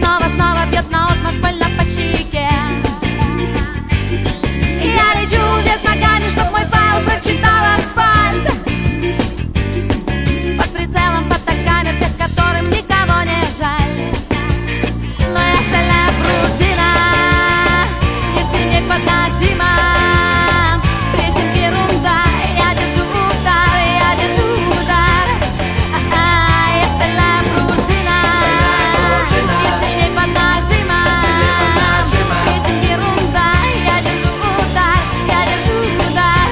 снова бьет наотмашь больно по щеке. Я лечу вверх ногами, чтоб мой файл прочитал асфальт. Под прицелом фотокамер тех, которым никого не жаль. Но я стальная пружина, я сильней под нажимом. Прессинг ерунда, я держу удар, я держу удар. Я стальная пружина, я сильней под нажимом. Прессинг ерунда, я держу удар, я держу удар.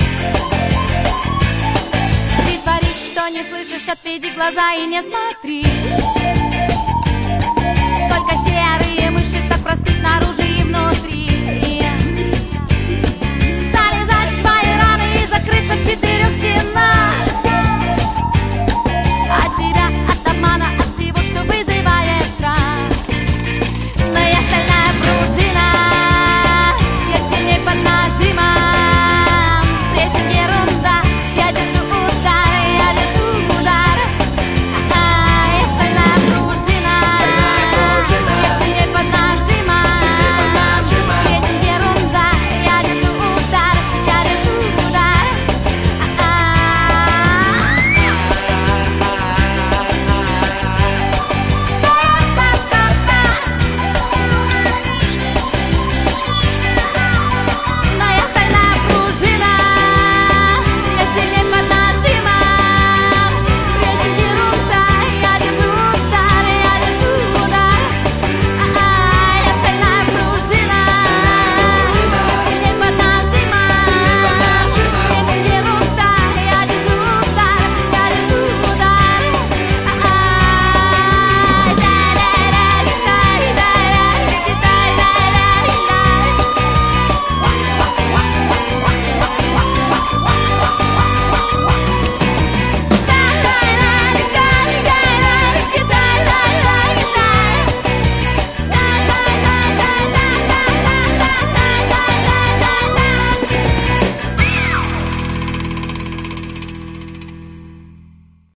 Притворись, что не слышишь, отведи глаза и не смотри.